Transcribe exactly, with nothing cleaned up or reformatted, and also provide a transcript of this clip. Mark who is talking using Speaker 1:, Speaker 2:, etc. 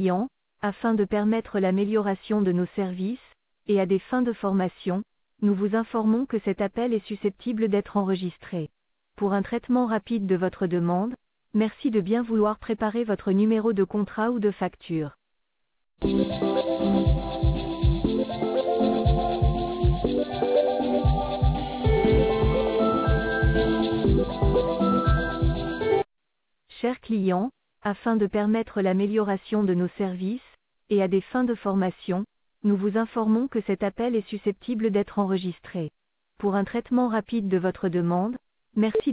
Speaker 1: client, afin de permettre l'amélioration de nos services, et à des fins de formation, nous vous informons que cet appel est susceptible d'être enregistré. Pour un traitement rapide de votre demande, merci de bien vouloir préparer votre numéro de contrat ou de facture. Chers clients, afin de permettre l'amélioration de nos services, et à des fins de formation, nous vous informons que cet appel est susceptible d'être enregistré. Pour un traitement rapide de votre demande, merci.